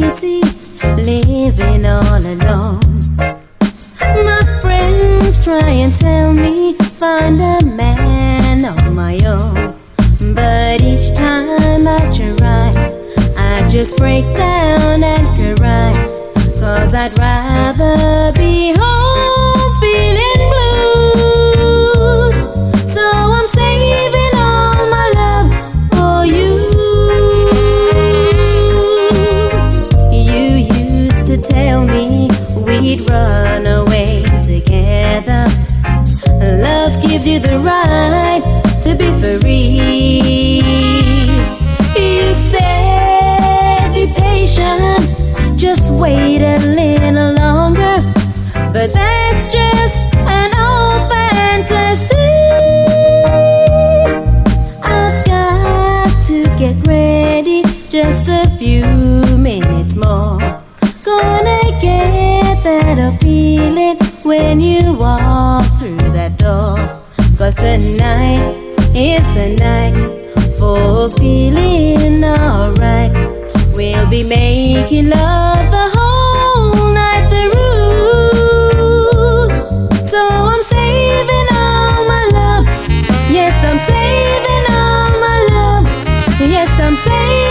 see, living all alone. My friends try and tell me find a man of my own, but each time I try, I just break down and cry, 'cause I'd rather be home feeling blue. So I'm saving all my love for you. You used to tell me we'd run away together. Love gives you the right to be free. You said be patient, just wait a little longer, but that's just an old fantasy. I've got to get ready, just a few minutes more. Gonna get that feeling when you walk through that door, 'cause tonight is the night for feeling alright. We'll be making love the whole night through. So I'm saving all my love. Yes, I'm saving all my love. Yes, I'm saving